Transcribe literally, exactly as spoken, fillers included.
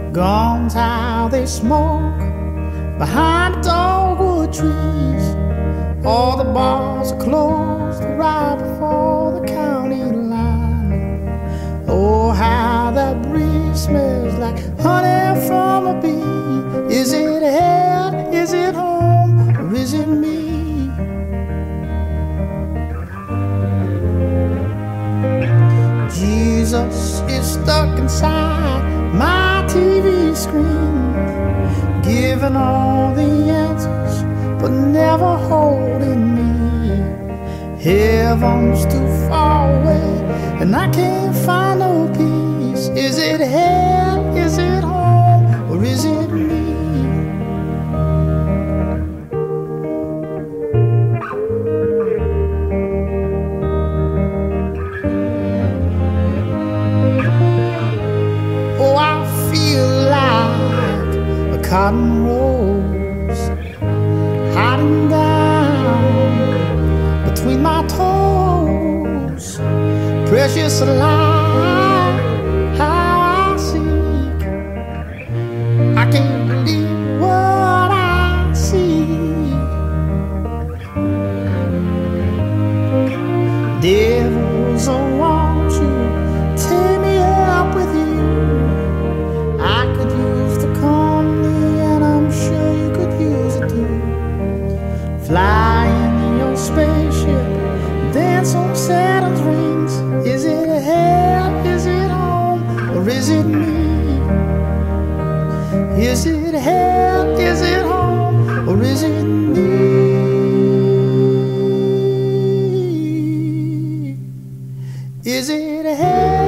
Guns how they smoke behind the dogwood trees. All the bars are closed right before the county line. Oh, how that breeze smells like honey from a bee. Is it hell, is it home, or is it me? Jesus is stuck inside my T V screen, giving all the answers but never holding me. Heaven's too far away and I can't find no peace. Is it hell, is it home, or is it me? Oh, I feel like a cotton rose hiding down between my toes. Precious life, how I seek. I can't believe what I see. Devils, I want you, take me up with you. I could use the company and I'm sure you could use it too. Fly in your spaceship, dance on Saturn's rings. Is it hell, is it home, or is it me? Is it hell, is it home, or is it me? Is it hell?